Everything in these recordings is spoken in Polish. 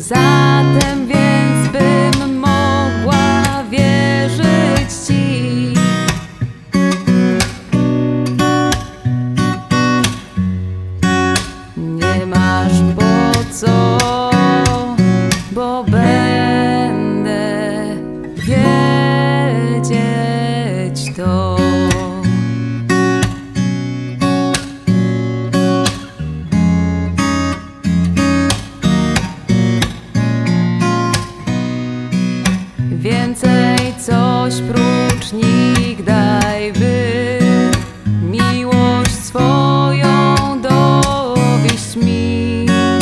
Zatem więc bym mogła wierzyć Ci. Nie masz po co, bo będę wiedzieć to. Więcej coś prócz nich daj, by miłość swoją dowieść mi.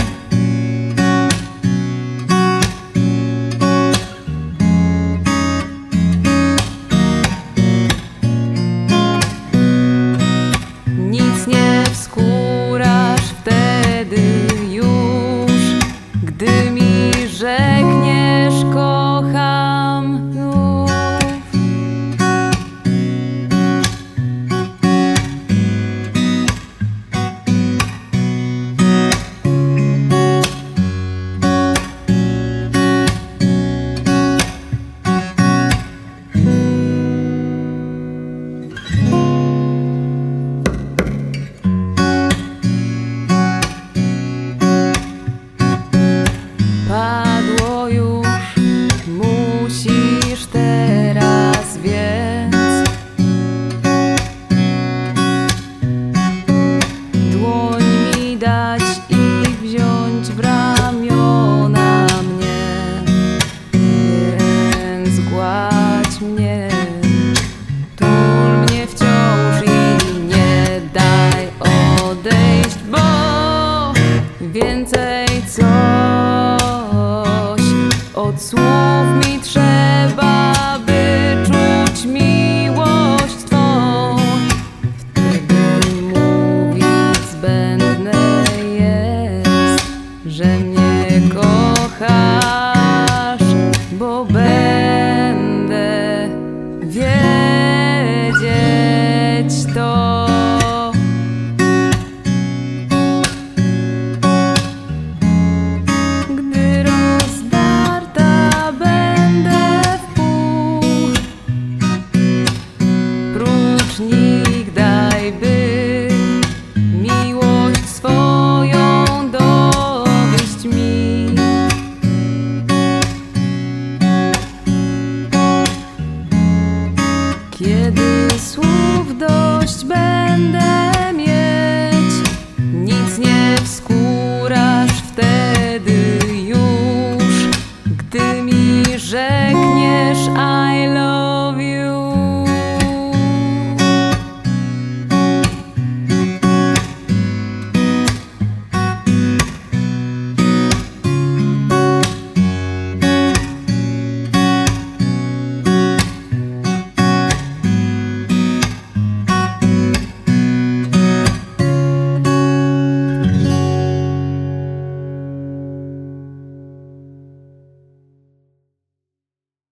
Nic nie wskórasz wtedy już, gdy mi rzekniesz kocham znów. Padło już, musisz teraz więc dłoń mi dać i wziąć w ramiona mnie, więc gładź mnie, tul mnie wciąż i nie daj odejść, bo więcej coś od słów mi trzeba.